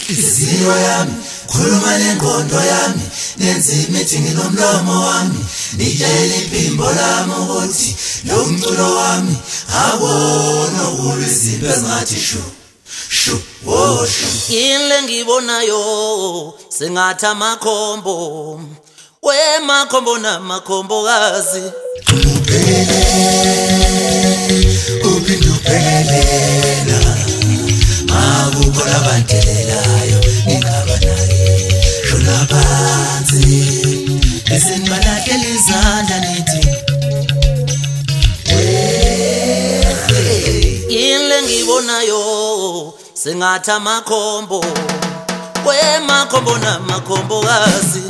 Inhliziyo yami khuluma nengqondo yami nenza meeting nomlomo wami nitshela iphimbo lami ukuthi lo mculo wami awona ulizimbe ezingathi shu Yile ngibonayo sengathi amakhombo wemakhombo namakhombokazi uphindupelela akukho labantelelayo ingaba naye shona phansi bese nibalahlela izandla nithi Yile ngibonayo sengathi amakhombo wemakhombo namakhombokazi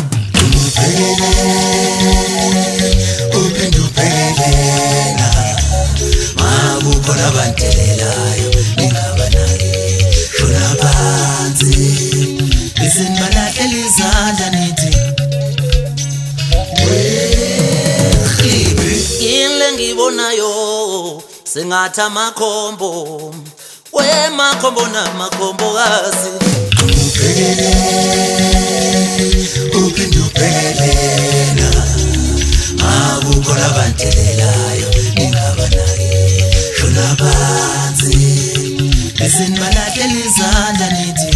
uphindupelela akukho labantelelayo ingaba naye shona phansi bese nibalahlela izandla nithi Yile ngibonayo sengathi amakhombo wemakhombo namakhombokazi uphindupelela akukho labantelelayo ingaba naye shona phansi bese nibalahlela izandla nithi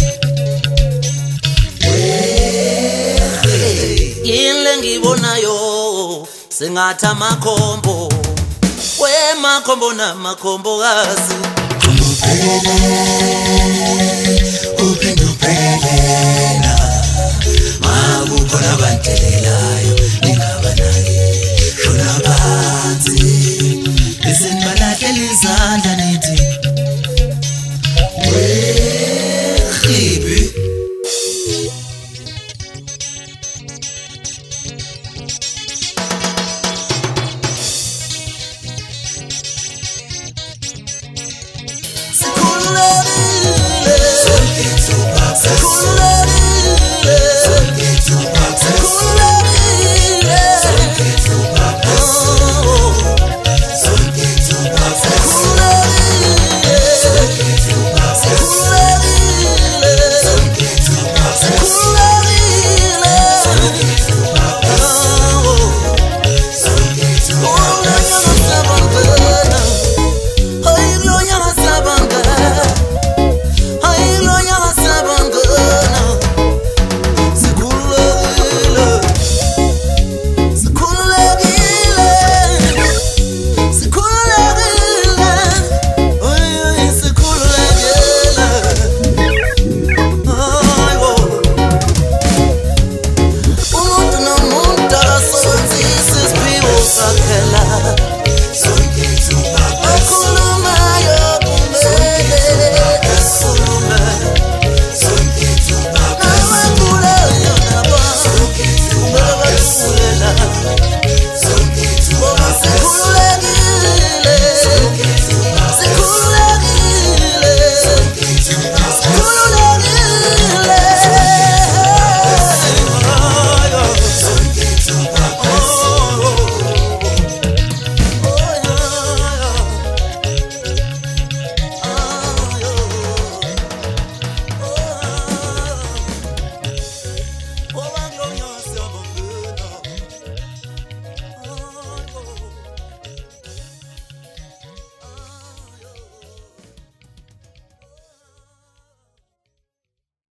Yile ngibonayo sengathi amakhombo wemakhombo namakhombokazi